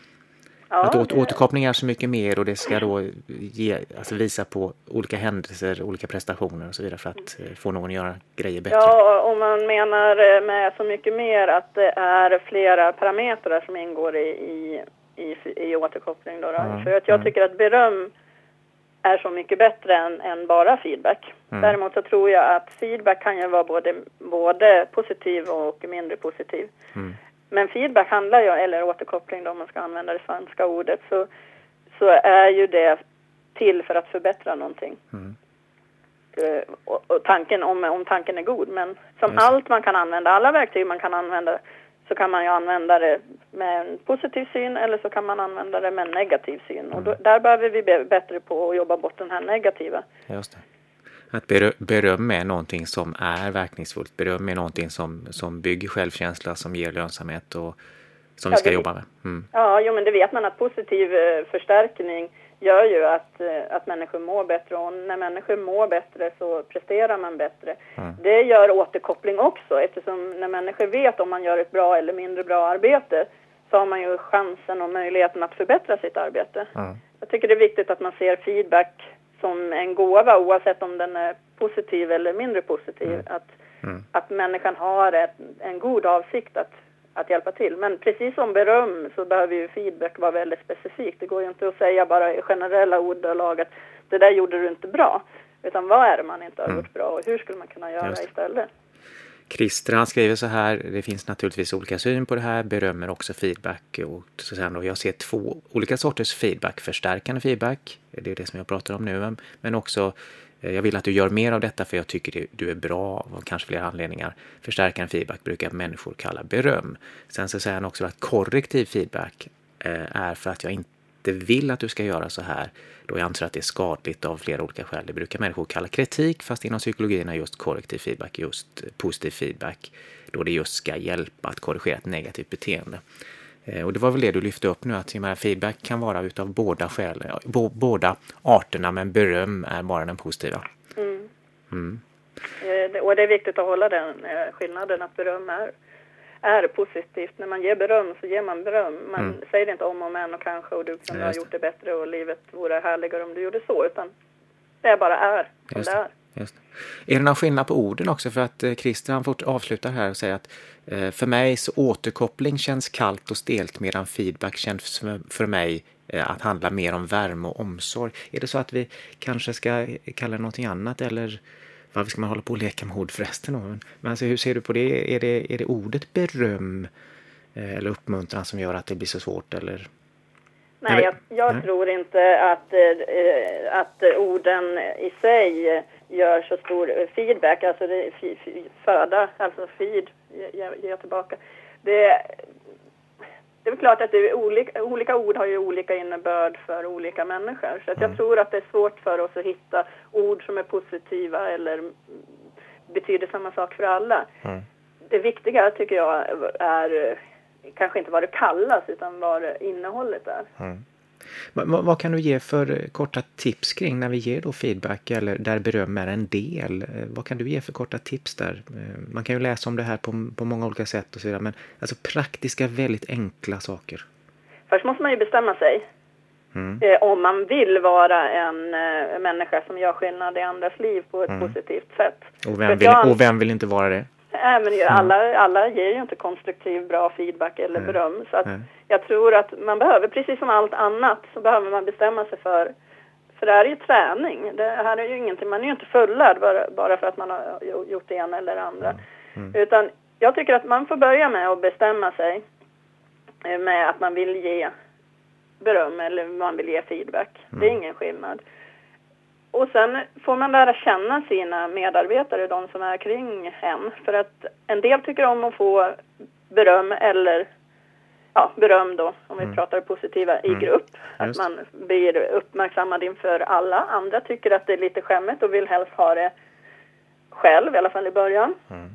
Ja, att åter, återkoppling är så mycket mer, och det ska då ge, alltså visa på olika händelser, olika prestationer och så vidare för att eh, få någon att göra grejer bättre. Ja, om man menar med så mycket mer att det är flera parametrar som ingår i, i, i, i återkoppling då. då. Mm, För att jag mm. tycker att beröm är så mycket bättre än, än bara feedback. Mm. Däremot så tror jag att feedback kan ju vara både, både positiv och mindre positiv. Mm. Men feedback handlar ju, eller återkoppling då, om man ska använda det svenska ordet, så, så är ju det till för att förbättra någonting. Mm. Och, och tanken, om, om tanken är god. Men som yes. allt man kan använda, alla verktyg man kan använda, så kan man ju använda det med en positiv syn eller så kan man använda det med en negativ syn. Mm. Och då, där behöver vi bli bättre på att jobba bort den här negativa. Just det. Att berö- beröm är någonting som är verkningsfullt. Beröm är någonting som, som bygger självkänsla, som ger lönsamhet och som ja, vi ska det, jobba med. Mm. Ja, jo, men det vet man att positiv eh, förstärkning gör ju att, eh, att människor mår bättre. Och när människor mår bättre så presterar man bättre. Mm. Det gör återkoppling också, eftersom när människor vet om man gör ett bra eller mindre bra arbete så har man ju chansen och möjligheten att förbättra sitt arbete. Mm. Jag tycker det är viktigt att man ser feedback som en gåva oavsett om den är positiv eller mindre positiv. Mm. Att, mm. att människan har ett, en god avsikt att, att hjälpa till. Men precis som beröm så behöver ju feedback vara väldigt specifikt. Det går ju inte att säga bara i generella ordalag att det där gjorde du inte bra. Utan vad är det man inte har mm. gjort bra och hur skulle man kunna göra istället? Christer, han skriver så här: det finns naturligtvis olika syn på det här, berömmer också feedback. Och så sen då, jag ser två olika sorters feedback, förstärkande feedback, det är det som jag pratar om nu, men också jag vill att du gör mer av detta för jag tycker du är bra av kanske flera anledningar. Förstärkande feedback brukar människor kalla beröm. Sen så säger han också att korrektiv feedback är för att jag inte vill att du ska göra så här, då jag anser att det är skadligt av flera olika skäl. Det brukar människor kalla kritik, fast inom psykologin är just korrektiv feedback just positiv feedback, då det just ska hjälpa att korrigera ett negativt beteende. Eh, och det var väl det du lyfte upp nu, att här, feedback kan vara utav båda skäl, b- båda arterna, men beröm är bara den positiva. Mm. Mm. Eh, och det är viktigt att hålla den eh, skillnaden, att beröm är är positivt. När man ger beröm så ger man beröm. Man mm. säger det inte om och men och kanske och du kunde ha gjort det bättre och livet vore härligare om du gjorde så, utan det bara är som Just det är. Just det. Är det någon skillnad på orden också? För att eh, Christer han fort avslutar här och säger att eh, för mig så återkoppling känns kallt och stelt, medan feedback känns för, för mig eh, att handla mer om värme och omsorg. Är det så att vi kanske ska kalla det någonting annat, eller varför ska man hålla på och leka med ord förresten? Men alltså, hur ser du på det? Är det, är det ordet beröm eh, eller uppmuntran som gör att det blir så svårt? Eller? Nej, jag, jag Nej. tror inte att, eh, att orden i sig gör så stor feedback. Alltså det är f- f- föda, alltså feed, ge, ge tillbaka. Det, det är klart att det är olika, olika ord har ju olika innebörd för olika människor. Så att mm. jag tror att det är svårt för oss att hitta ord som är positiva eller betyder samma sak för alla. Mm. Det viktiga tycker jag är kanske inte vad det kallas utan vad det innehållet är. Mm. Vad, vad kan du ge för korta tips kring när vi ger då feedback eller där beröm är en del? Vad kan du ge för korta tips där? Man kan ju läsa om det här på, på många olika sätt och så vidare, men alltså praktiska, väldigt enkla saker. Först måste man ju bestämma sig. Mm. Eh, om man vill vara en eh, människa som gör skillnad i andras liv på ett mm. positivt sätt. Och vem, vill, jag, och vem vill inte vara det? Äh, men alla, alla ger ju inte konstruktiv, bra feedback eller mm. beröm. Så att mm. jag tror att man behöver, precis som allt annat, så behöver man bestämma sig för. För det här är ju träning. Det här är ju ingenting, man är ju inte fullärd bara, bara för att man har gjort det ena eller det andra. Mm. Mm. Utan jag tycker att man får börja med att bestämma sig med att man vill ge beröm eller man vill ge feedback. Mm. Det är ingen skillnad. Och sen får man lära känna sina medarbetare, de som är kring en. För att en del tycker om att få beröm eller, ja, beröm då, om vi mm. pratar positiva, i mm. grupp. Att man blir uppmärksammad inför alla. Andra tycker att det är lite skämmigt och vill helst ha det själv, i alla fall i början. Mm.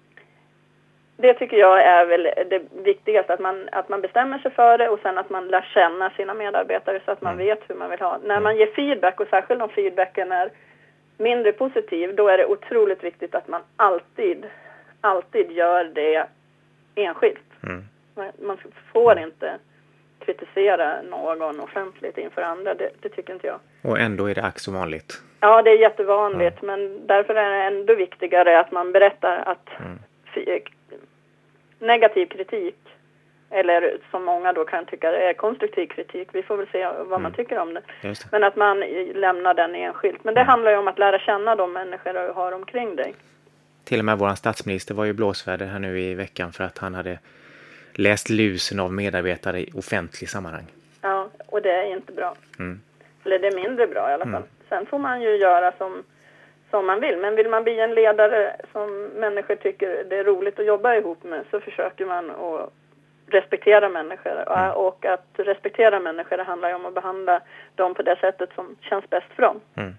Det tycker jag är väl det viktigaste, att man, att man bestämmer sig för det och sen att man lär känna sina medarbetare så att man mm. vet hur man vill ha. När man ger feedback, och särskilt om feedbacken är mindre positiv, då är det otroligt viktigt att man alltid, alltid gör det enskilt. Mm. Man får inte kritisera någon offentligt inför andra, det, det tycker inte jag. Och ändå är det ack så vanligt. Ja, det är jättevanligt, mm. men därför är det ändå viktigare att man berättar att mm. f- negativ kritik eller som många då kan tycka är konstruktiv kritik. Vi får väl se vad mm. man tycker om det. Just det. Men att man lämnar den enskilt. Men det mm. handlar ju om att lära känna de människor du har omkring dig. Till och med vår statsminister var ju blåsväder här nu i veckan för att han hade läst lusen av medarbetare i offentlig sammanhang. Ja, och det är inte bra. Mm. Eller det är mindre bra i alla fall. Mm. Sen får man ju göra som, som man vill. Men vill man bli en ledare som människor tycker det är roligt att jobba ihop med, så försöker man att respektera människor. Mm. Och att respektera människor, det handlar ju om att behandla dem på det sättet som känns bäst för dem. Mm.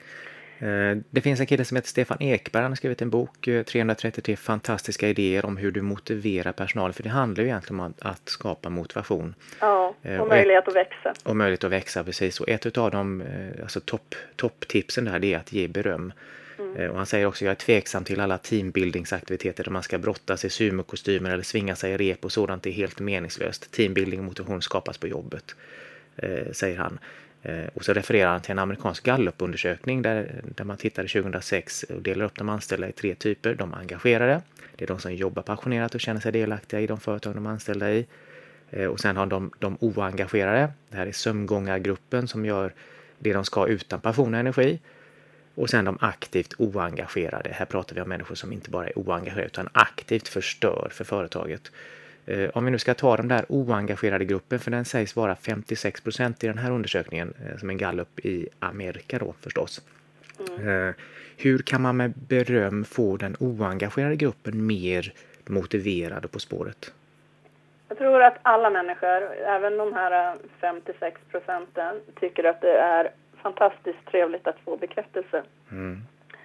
Det finns en kille som heter Stefan Ekberg. Han har skrivit en bok, trehundratrettiotre fantastiska idéer om hur du motiverar personal. För det handlar ju egentligen om att skapa motivation. Ja, och möjlighet att växa. Och möjlighet att växa, precis. Och ett av de alltså topp, topptipsen där, det är att ge beröm. Mm. Och han säger också, jag är tveksam till alla teambuildingsaktiviteter där man ska brottas i sumokostymer eller svinga sig i rep och sådant är helt meningslöst. Teambuilding och motivation skapas på jobbet, säger han. Och så refererar han till en amerikansk Gallup-undersökning där, där man tittade tjugohundrasex och delar upp de anställda i tre typer. De engagerade, det är de som jobbar passionerat och känner sig delaktiga i de företag de är anställda i. Och sen har de de oengagerade, det här är sömngångargruppen som gör det de ska utan passion och energi. Och sen de aktivt oengagerade, här pratar vi om människor som inte bara är oengagerade utan aktivt förstör för företaget. Om vi nu ska ta den där oengagerade gruppen, för den sägs vara femtiosex procent i den här undersökningen som en Gallup i Amerika då förstås. Mm. Hur kan man med beröm få den oengagerade gruppen mer motiverad och på spåret? Jag tror att alla människor, även de här femtiosex procenten, tycker att det är fantastiskt trevligt att få bekräftelse. Mm.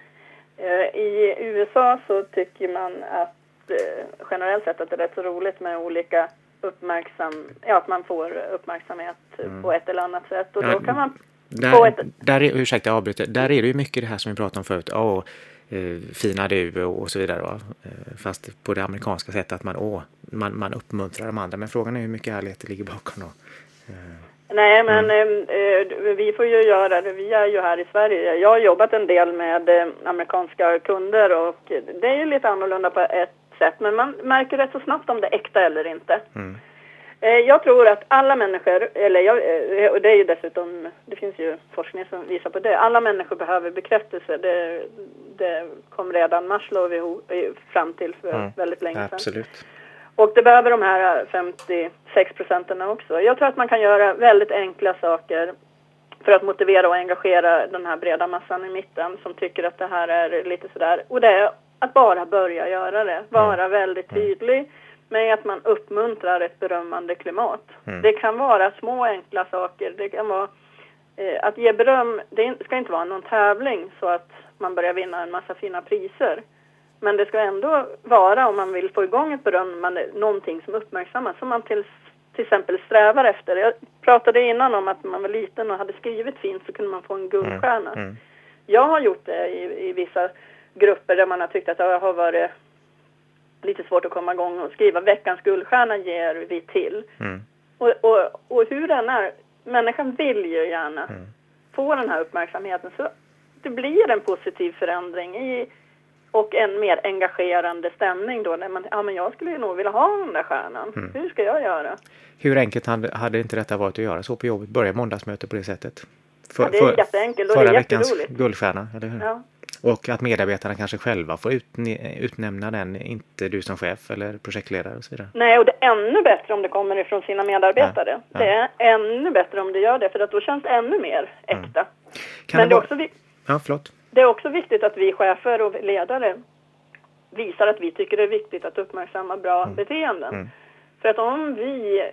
I U S A så tycker man att generellt sett att det är rätt så roligt med olika uppmärksam, ja, att man får uppmärksamhet mm. på ett eller annat sätt. Och ja, då kan man där, få ett... Där är, ursäkta, jag avbryter. Där är det ju mycket det här som vi pratade om förut. Åh, eh, fina du och så vidare. Va? Eh, fast på det amerikanska sättet att man, åh, man, man uppmuntrar de andra. Men frågan är hur mycket ärlighet det ligger bakom då. Eh. Nej, men mm. eh, vi får ju göra det. Vi är ju här i Sverige. Jag har jobbat en del med eh, amerikanska kunder och det är ju lite annorlunda på ett sätt. Men man märker rätt så snabbt om det är äkta eller inte. Mm. Eh, jag tror att alla människor, eller jag, eh, och det är ju dessutom, det finns ju forskning som visar på det. Alla människor behöver bekräftelse. Det, det kom redan Maslow fram till för mm. väldigt länge sedan. Absolut. Och det behöver de här femtiosex procenten också. Jag tror att man kan göra väldigt enkla saker för att motivera och engagera den här breda massan i mitten som tycker att det här är lite sådär. Och det är att bara börja göra det. Vara mm. väldigt tydlig med att man uppmuntrar ett berömmande klimat. Mm. Det kan vara små enkla saker. Det kan vara eh, att ge beröm. Det ska inte vara någon tävling så att man börjar vinna en massa fina priser. Men det ska ändå vara, om man vill få igång ett berömmande, någonting som uppmärksammas, som man till, till exempel strävar efter. Jag pratade innan om att man var liten och hade skrivit fint så kunde man få en guldstjärna. Mm. Mm. Jag har gjort det i, i vissa grupper där man har tyckt att det har varit lite svårt att komma igång och skriva. Veckans guldstjärna ger vi till. Mm. Och, och, och hur den är, människan vill ju gärna mm. få den här uppmärksamheten, så det blir en positiv förändring i och en mer engagerande stämning då. När man, ja men jag skulle ju nog vilja ha den där stjärnan. Mm. Hur ska jag göra? Hur enkelt hade, hade inte detta varit att göra så på jobbet? Börja måndagsmöte på det sättet. För, ja, det är för, jätteenkelt och förra det är veckans jätteroligt. Guldstjärna, eller hur? Ja. Och att medarbetarna kanske själva får utne- utnämna den, inte du som chef eller projektledare och så vidare. Nej, och det är ännu bättre om det kommer ifrån sina medarbetare. Ja, ja. Det är ännu bättre om det gör det, för att då känns det ännu mer äkta. Mm. Kan Men det, det, är vara... också vi... ja, förlåt. det är också viktigt att vi chefer och ledare visar att vi tycker det är viktigt att uppmärksamma bra mm. beteenden. Mm. För att om vi,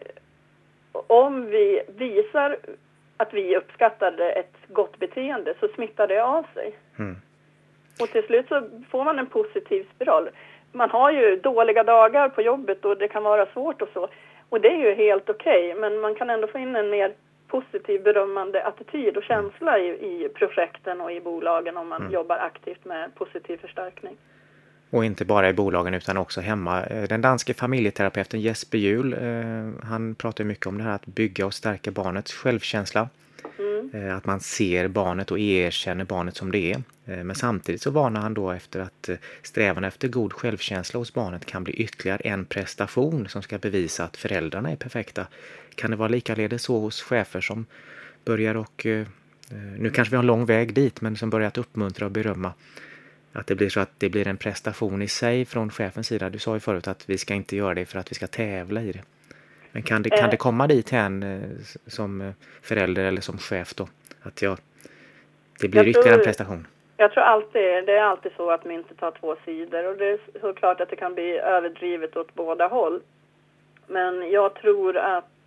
om vi visar att vi uppskattade ett gott beteende så smittar det av sig. Mm. Och till slut så får man en positiv spiral. Man har ju dåliga dagar på jobbet och det kan vara svårt och så. Och det är ju helt okej, okay, men man kan ändå få in en mer positiv berömmande attityd och känsla i, i projekten och i bolagen om man mm. jobbar aktivt med positiv förstärkning. Och inte bara i bolagen utan också hemma. Den danske familjeterapeuten Jesper Juhl, eh, han pratar mycket om det här att bygga och stärka barnets självkänsla. Mm. Mm. Att man ser barnet och erkänner barnet som det är. Men samtidigt så varnar han då efter att strävan efter god självkänsla hos barnet kan bli ytterligare en prestation som ska bevisa att föräldrarna är perfekta. Kan det vara likaledes så hos chefer som börjar och, nu kanske vi har en lång väg dit, men som börjar att uppmuntra och berömma, att det blir så att det blir en prestation i sig från chefens sida. Du sa ju förut att vi ska inte göra det för att vi ska tävla i det. Men kan det, kan det komma dit här som förälder eller som chef då? Att jag, det blir jag ytterligare tror, en prestation. Jag tror alltid, det är alltid så att man inte tar två sidor. Och det är så klart att det kan bli överdrivet åt båda håll. Men jag tror att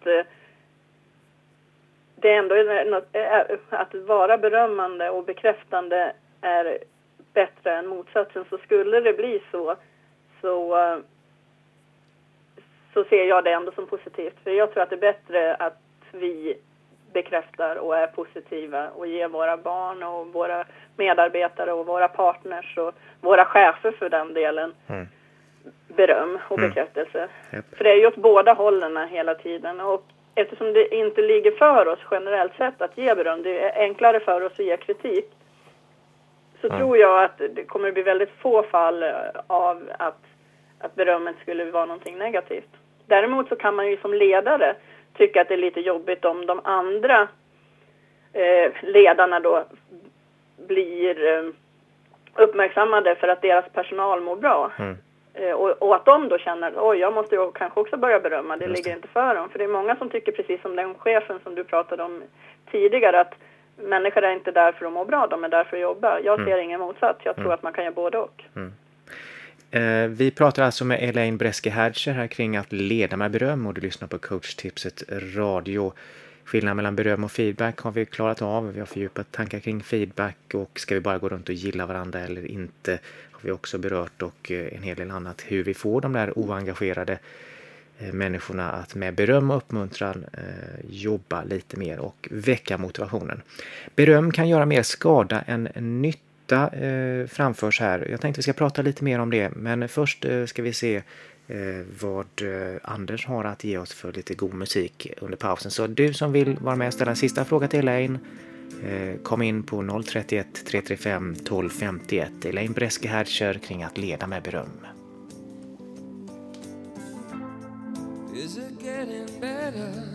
det ändå är något, att vara berömmande och bekräftande är bättre än motsatsen. Så skulle det bli så, så, så ser jag det ändå som positivt. För jag tror att det är bättre att vi bekräftar och är positiva och ger våra barn och våra medarbetare och våra partners och våra chefer för den delen mm. beröm och mm. bekräftelse. Yep. För det är ju åt båda hållen hela tiden. Och eftersom det inte ligger för oss generellt sett att ge beröm, det är enklare för oss att ge kritik, så mm. tror jag att det kommer att bli väldigt få fall av att, att berömmet skulle vara någonting negativt. Däremot så kan man ju som ledare tycka att det är lite jobbigt om de andra eh, ledarna då blir eh, uppmärksammade för att deras personal mår bra. Mm. Eh, och, och att de då känner, oj, jag måste ju kanske också börja berömma, det Just ligger det. inte för dem. För det är många som tycker precis som den chefen som du pratade om tidigare, att människor är inte där för att må bra, de är där för att jobba. Jag ser mm. ingen motsats, jag tror mm. att man kan göra både och. Mm. Eh, vi pratar alltså med Elaine Breske-Herdscher här kring att leda med beröm, och du lyssnar på Coachtipset radio. Skillnaden mellan beröm och feedback har vi klarat av. Vi har fördjupat tankar kring feedback, och ska vi bara gå runt och gilla varandra eller inte har vi också berört, och en hel del annat. Hur vi får de där oengagerade eh, människorna att med beröm och uppmuntran eh, jobba lite mer och väcka motivationen. Beröm kan göra mer skada än nytta. Eh, framförs här. Jag tänkte vi ska prata lite mer om det, men först eh, ska vi se eh, vad eh, Anders har att ge oss för lite god musik under pausen. Så du som vill vara med och ställa en sista fråga till Elaine, eh, kom in på noll tre ett tre tre fem ett två fem ett. Elaine Breske-Herdscher kring att leda med beröm. Is it getting better?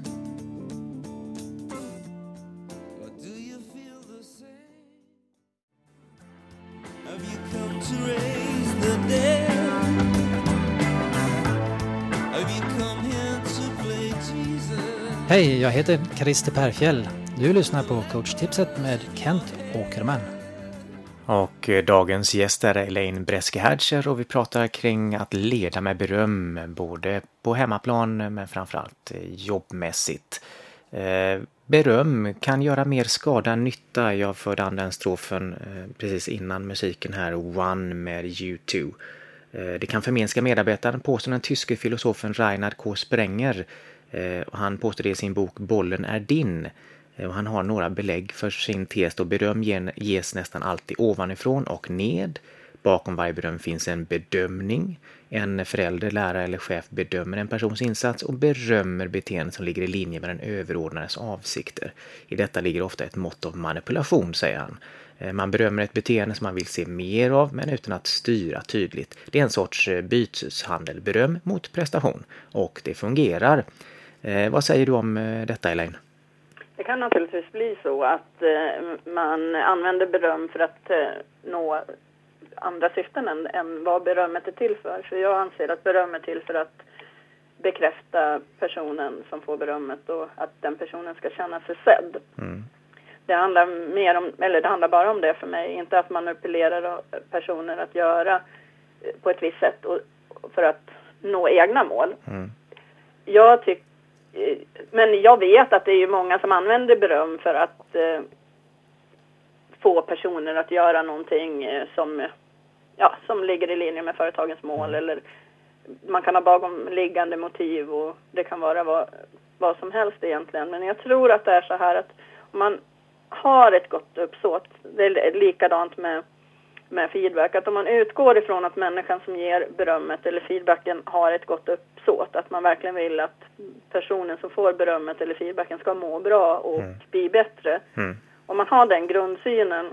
Hej, jag heter Christer Perfjäll. Du lyssnar på Coachtipset med Kent Åkerman. Och dagens gäst är Elaine Breske-Herdscher, och vi pratar kring att leda med beröm, både på hemmaplan men framförallt jobbmässigt. Eh, beröm kan göra mer skada än nytta. Jag förde an den strofen eh, precis innan musiken här, One med U två. Eh, det kan förminska medarbetaren, påstår den tyske filosofen Reinhard K. Sprenger. Eh, och han påstår det i sin bok Bollen är din. Eh, och han har några belägg för sin tes då beröm gen, ges nästan alltid ovanifrån och ned. Bakom varje beröm finns en bedömning. En förälder, lärare eller chef bedömer en persons insats och berömmer beteenden som ligger i linje med den överordnades avsikter. I detta ligger ofta ett mått av manipulation, säger han. Man berömmer ett beteende som man vill se mer av, men utan att styra tydligt. Det är en sorts byteshandel, beröm mot prestation. Och det fungerar. Eh, vad säger du om eh, detta, Elaine? Det kan naturligtvis bli så att eh, man använder beröm för att eh, nå andra syften än, än vad berömmet är till för. För jag anser att beröm är till för att bekräfta personen som får berömmet och att den personen ska känna sig sedd. Mm. Det handlar mer om, eller det handlar bara om det för mig, inte att manipulera personer att göra på ett visst sätt och, för att nå egna mål. Mm. Jag tycker, men jag vet att det är ju många som använder beröm för att eh, få personer att göra någonting eh, som, ja, som ligger i linje med företagens mål, mm. eller man kan ha bakomliggande motiv och det kan vara vad, vad som helst egentligen. Men jag tror att det är så här att om man har ett gott uppsåt, det är likadant med med feedback. Att om man utgår ifrån att människan som ger berömmet eller feedbacken har ett gott uppsåt. Att man verkligen vill att personen som får berömmet eller feedbacken ska må bra och mm. bli bättre. Mm. Om man har den grundsynen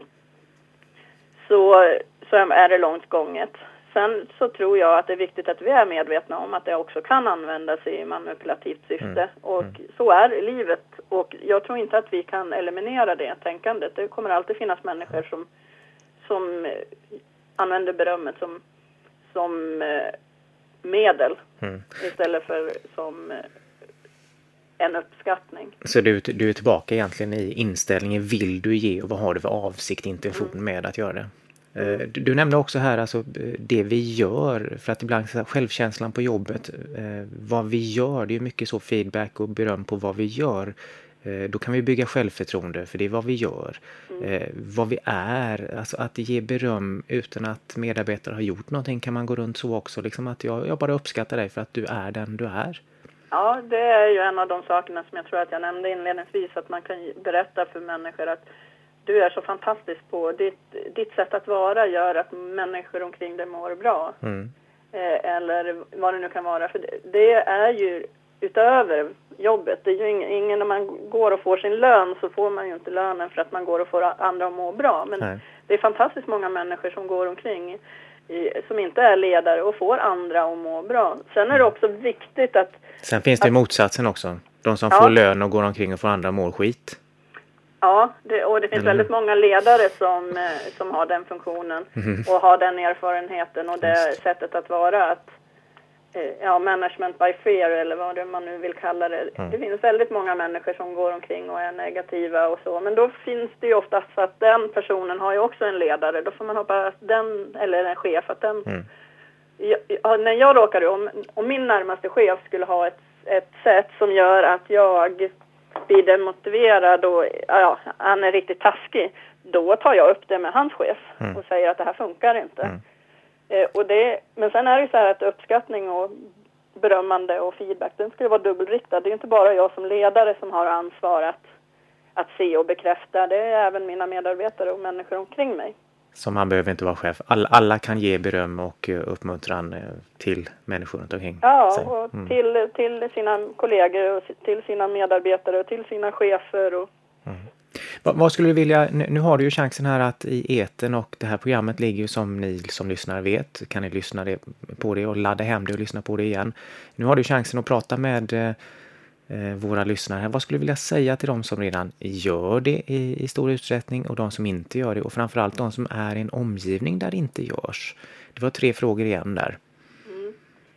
så, så är det långt gånget. Sen så tror jag att det är viktigt att vi är medvetna om att det också kan användas i manipulativt syfte. Mm. Och mm. så är livet. Och jag tror inte att vi kan eliminera det tänkandet. Det kommer alltid finnas människor som, som använder berömmet som, som medel mm. istället för som en uppskattning. Så du, du är tillbaka egentligen i inställningen, vill du ge och vad har du för avsikt, intention mm. med att göra det? Mm. Du, du nämnde också här alltså, det vi gör, för att ibland självkänslan på jobbet, eh, vad vi gör, det är mycket så feedback och beröm på vad vi gör. Eh, då kan vi bygga självförtroende, för det är vad vi gör. Mm. Eh, vad vi är, alltså att ge beröm utan att medarbetare har gjort någonting, kan man gå runt så också, liksom att jag, jag bara uppskattar dig för att du är den du är. Ja, det är ju en av de sakerna som jag tror att jag nämnde inledningsvis, att man kan berätta för människor att du är så fantastisk på ditt, ditt sätt att vara gör att människor omkring dig mår bra. Mm. Eh, eller vad det nu kan vara. För det, det är ju utöver jobbet. Det är ju ingen, ingen, när man går och får sin lön så får man ju inte lönen för att man går och får andra att må bra. Men Nej. Det är fantastiskt många människor som går omkring i, som inte är ledare och får andra att må bra. Sen är det också viktigt att... Sen finns det att, motsatsen också. De som ja. får lön och går omkring och får andra mår skit. Ja, det, och det finns Eller... väldigt många ledare som, eh, som har den funktionen mm. och har den erfarenheten och det Just. sättet att vara att eh, ja, management by fear eller vad det man nu vill kalla det. Mm. Det finns väldigt många människor som går omkring och är negativa och så, men då finns det ju oftast så att den personen har ju också en ledare. Då får man hoppas att den, eller en chef, att den mm. ja, när jag råkade om, om min närmaste chef skulle ha ett, ett sätt som gör att jag blir demotiverad och ja, han är riktigt taskig, då tar jag upp det med hans chef mm. och säger att det här funkar inte. Mm. Eh, och det, men sen är det ju så här att uppskattning och berömmande och feedback, den ska ju vara dubbelriktad. Det är inte bara jag som ledare som har ansvar att, att se och bekräfta, det är även mina medarbetare och människor omkring mig. Så man behöver inte vara chef. Alla, alla kan ge beröm och uppmuntran till människor runt omkring. Ja, och mm. till, till sina kollegor och till sina medarbetare och till sina chefer. Och... Mm. Vad, vad skulle du vilja, nu, nu har du ju chansen här att i eten, och det här programmet ligger ju som ni som lyssnare vet, kan ni lyssna det, på det och ladda hem det och lyssna på det igen. Nu har du chansen att prata med eh, våra lyssnare. Vad skulle du vilja säga till de som redan gör det i, i stor utsträckning och de som inte gör det, och framförallt de som är i en omgivning där det inte görs? Det var tre frågor igen där. Mm.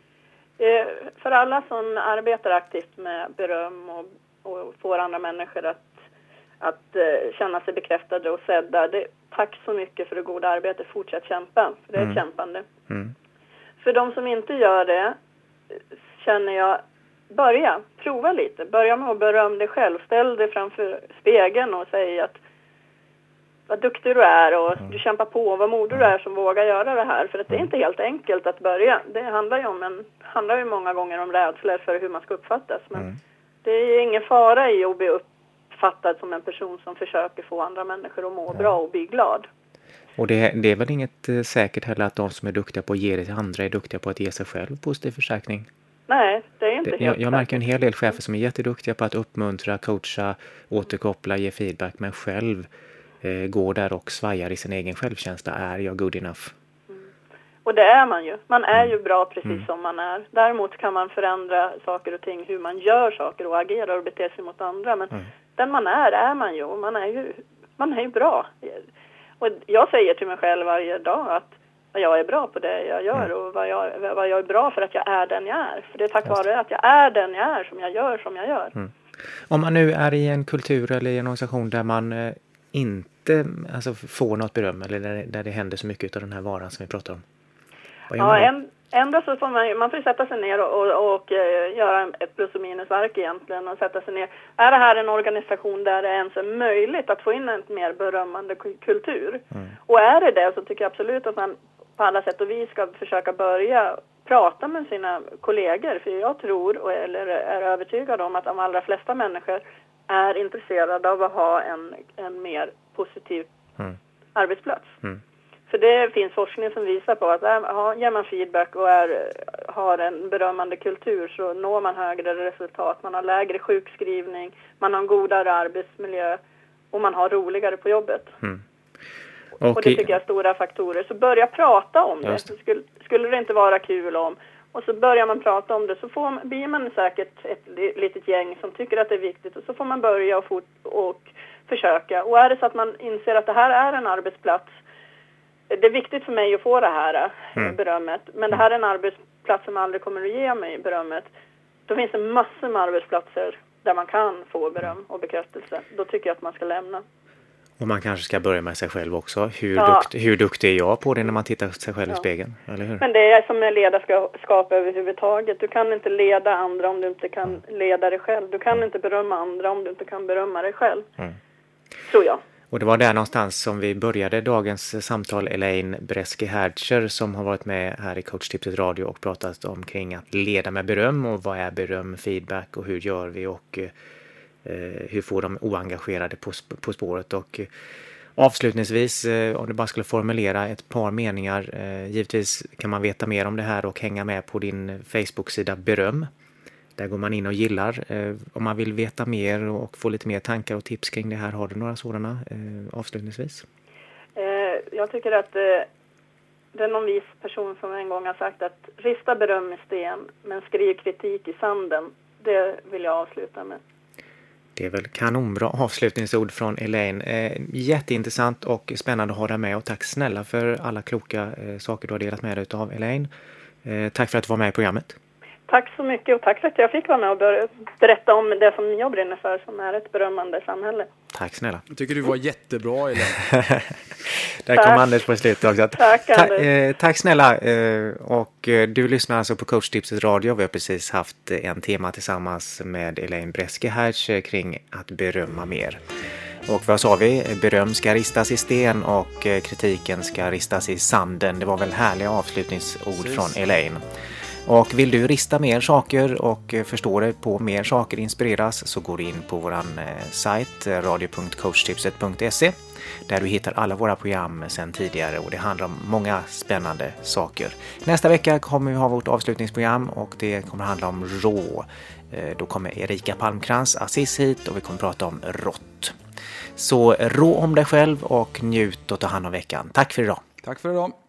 Eh, för alla som arbetar aktivt med beröm och, och får andra människor att, att eh, känna sig bekräftade och sedda, det, tack så mycket för det goda arbetet. Fortsätt kämpa, för det är mm. kämpande. Mm. För de som inte gör det känner jag, börja, prova lite. Börja med att berömma dig själv. Ställ dig framför spegeln och säg att vad duktig du är och mm. du kämpar på, vad modig du är som vågar göra det här. För att det är inte helt enkelt att börja. Det handlar ju om en, handlar ju många gånger om rädsla för hur man ska uppfattas. Men mm. det är ingen fara i att bli uppfattad som en person som försöker få andra människor att må mm. bra och bli glad. Och det, det är väl inget eh, säkert heller att de som är duktiga på att ge det till andra är duktiga på att ge sig själv positiv försäkring. Nej, det är inte det, helt jag, jag märker en hel del chefer som är jätteduktiga på att uppmuntra, coacha, återkoppla, ge feedback, men själv eh, går där och svajar i sin egen självkänsla. Är jag good enough? Mm. Och det är man ju. Man är ju bra precis mm. som man är. Däremot kan man förändra saker och ting, hur man gör saker och agerar och beter sig mot andra. Men mm. den man är, är man ju. Och man är ju, man är ju bra. Och jag säger till mig själv varje dag att jag är bra på det jag gör mm. och vad jag, vad jag är bra för att jag är den jag är. För det är tack vare att jag är den jag är som jag gör som jag gör. Mm. Om man nu är i en kultur eller i en organisation där man eh, inte alltså, får något beröm, eller där, där det händer så mycket av den här varan som vi pratar om. Ja, en, ändå så får man, man får sätta sig ner och, och, och uh, göra ett plus- och minusverk egentligen och sätta sig ner. Är det här en organisation där det ens är möjligt att få in en mer berömmande kultur? Mm. Och är det det så tycker jag absolut att man på alla sätt och vis ska försöka börja prata med sina kollegor. För jag tror, och eller är övertygad om, att de allra flesta människor är intresserade av att ha en, en mer positiv mm. arbetsplats. Mm. För det finns forskning som visar på att ja, ger man feedback och är, har en berömmande kultur så når man högre resultat. Man har lägre sjukskrivning, man har en godare arbetsmiljö och man har roligare på jobbet. Mm. Och, och det tycker jag är stora faktorer. Så börja prata om det. det. Skulle, skulle det inte vara kul om. Och så börjar man prata om det så får, blir man säkert ett litet gäng som tycker att det är viktigt. Och så får man börja och, fort, och försöka. Och är det så att man inser att det här är en arbetsplats. Det är viktigt för mig att få det här mm. berömmet. Men det här är en arbetsplats som aldrig kommer att ge mig berömmet. Då finns det massor med arbetsplatser där man kan få beröm och bekräftelse. Då tycker jag att man ska lämna. Och man kanske ska börja med sig själv också. Hur, ja. dukt, hur duktig är jag på det när man tittar på sig själv ja. i spegeln? Eller hur? Men det är som en ledarskap överhuvudtaget. Du kan inte leda andra om du inte kan leda dig själv. Du kan mm. inte berömma andra om du inte kan berömma dig själv. Mm. Tror jag. Och det var där någonstans som vi började dagens samtal. Elaine Breske-Herdscher som har varit med här i Coachtipset Radio och pratat om kring att leda med beröm och vad är beröm, feedback och hur gör vi och eh, hur får de oengagerade på, på spåret. Och eh, avslutningsvis, eh, om du bara skulle formulera ett par meningar, eh, givetvis kan man veta mer om det här och hänga med på din Facebook-sida Beröm. Där går man in och gillar. Eh, om man vill veta mer och få lite mer tankar och tips kring det här, har du några sådana eh, avslutningsvis? Eh, jag tycker att eh, det är någon vis person som en gång har sagt att rista beröm i sten men skriv kritik i sanden. Det vill jag avsluta med. Det är väl kanonbra avslutningsord från Elaine. Eh, jätteintressant och spännande att ha dig med och tack snälla för alla kloka eh, saker du har delat med dig av Elaine. Eh, tack för att du var med i programmet. Tack så mycket och tack för att jag fick vara med och berätta om det som jag brinner för som är ett berömmande samhälle. Tack snälla. Jag tycker du var jättebra, Elaine. Där kom Anders på slutet också. Tack, Ta- eh, tack snälla. Eh, och eh, du lyssnar alltså på Coachtipset Radio. Vi har precis haft en tema tillsammans med Elaine Breske-Herdscher kring att berömma mer. Och vad sa vi? Beröm ska ristas i sten och eh, kritiken ska ristas i sanden. Det var väl härliga avslutningsord precis. Från Elaine. Och vill du rista mer saker och förstå dig på mer saker, inspireras, så går du in på våran eh, sajt radio punkt coachtipset punkt se där du hittar alla våra program sedan tidigare och det handlar om många spännande saker. Nästa vecka kommer vi ha vårt avslutningsprogram och det kommer handla om rå. Eh, då kommer Erika Palmkrans Assis hit och vi kommer prata om rått. Så rå om dig själv och njut och ta hand om veckan. Tack för idag. Tack för idag.